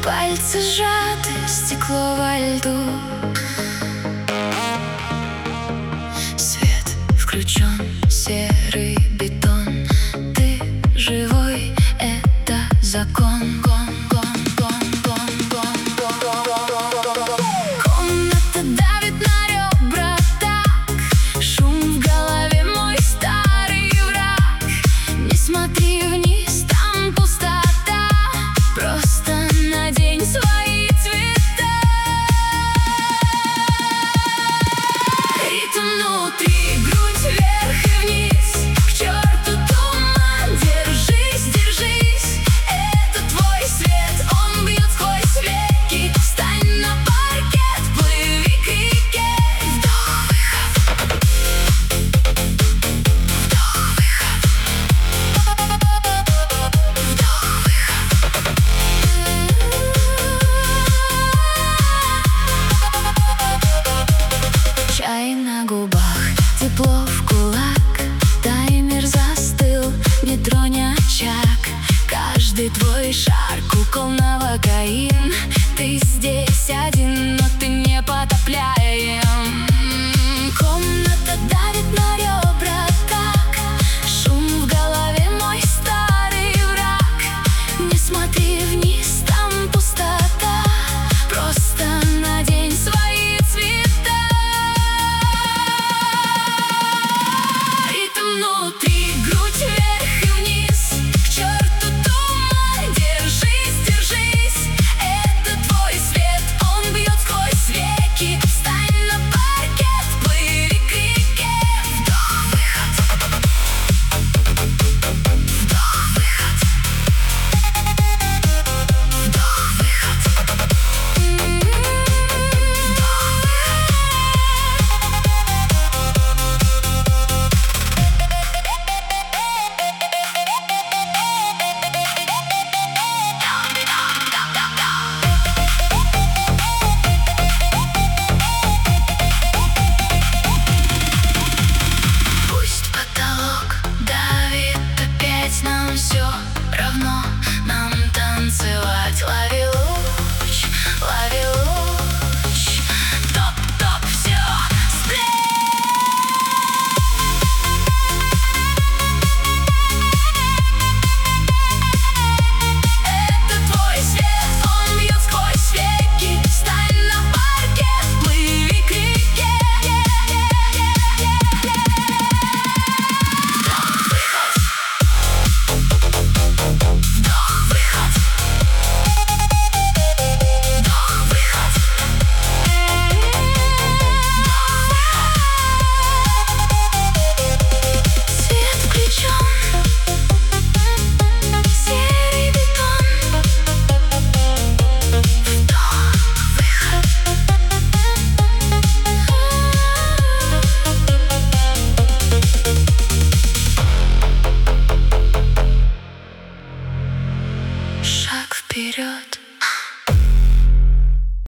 Пальцы сжаты, стекло во льду. Свет включен, серый бетон. Ты живой, это закон. Комната давит на ребра так, шум в голове мой старый враг. Не смотри вниз, там пустота, просто надень свои цвета. Ритм внутри, грудь вверх и вниз, к черту туман, держись, держись. Это твой свет, он бьет сквозь веки. Встань на паркет, плыви к реке. Вдох-выход, вдох-выход. Чай на губах, тепло в кулак. Таймер застыл, не тронь очаг. Каждый твой шаг — укол новокаин. Ты здесь один, но ты не потопляем. Комната давит на ребра так, шум в голове мой старый враг. Не смотри вниз, там пустота, просто надень свои цвета. Ритм внутри, грудь вверх и вниз, к черту туман, держись, держись. Это твой свет, он бьет сквозь веки. Встань на паркет, плыви к реке. Вдох-выход, вдох-выход, вдох-выход. Пусть потолок давит опять, нам все равно, нам танцевать.